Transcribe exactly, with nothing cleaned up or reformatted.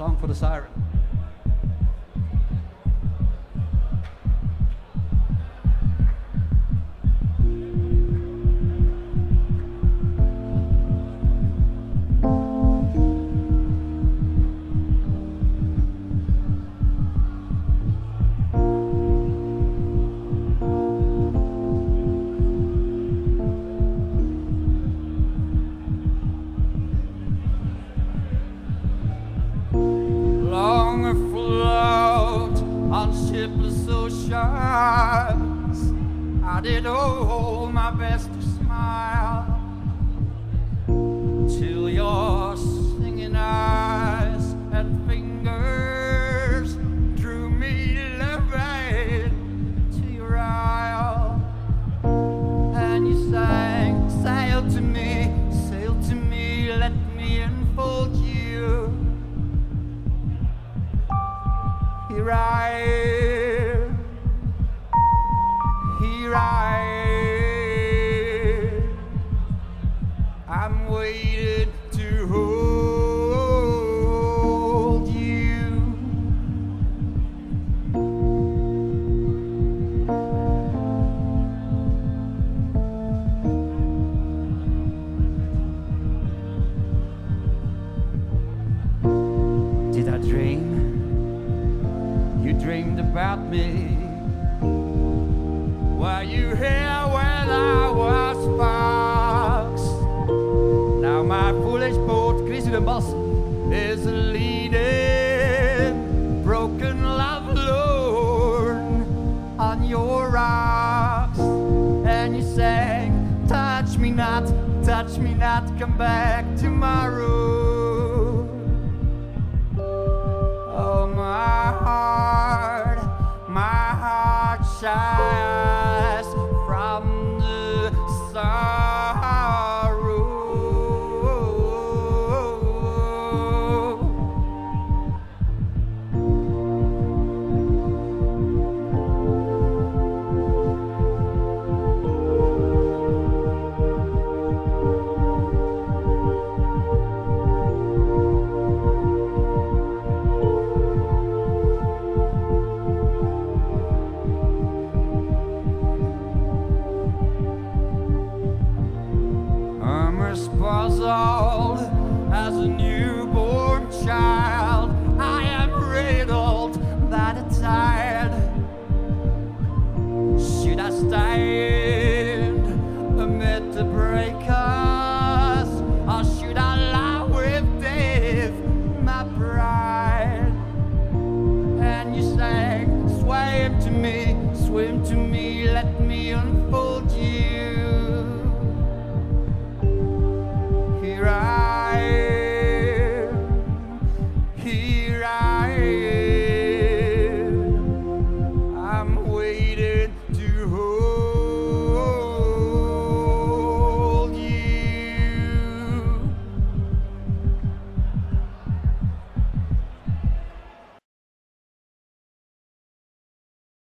Song for the Siren. Long afloat on shipless oceans, I did all my best to smile till your singing eyes and fingers drew me levate to your isle, and you sang, sail to me, sail to me, let me enfold you. Here I am, here I am, I'm waiting to hold you. Did I dream? You dreamed about me. Were you here when I was sparks? Now my foolish boat, Chris de Bas, Is leading broken love lorn on your rocks, and you sang, touch me not, touch me not, come back tomorrow. Oh, my heart, my heart shines from the sorrow. I'm as puzzled as a newborn child. I am riddled by the tide. Should I stand amid the breakers, or should I lie with death, my bride? And you sang, swim to me, swim to me, let me unfold you. Here I am, here I am.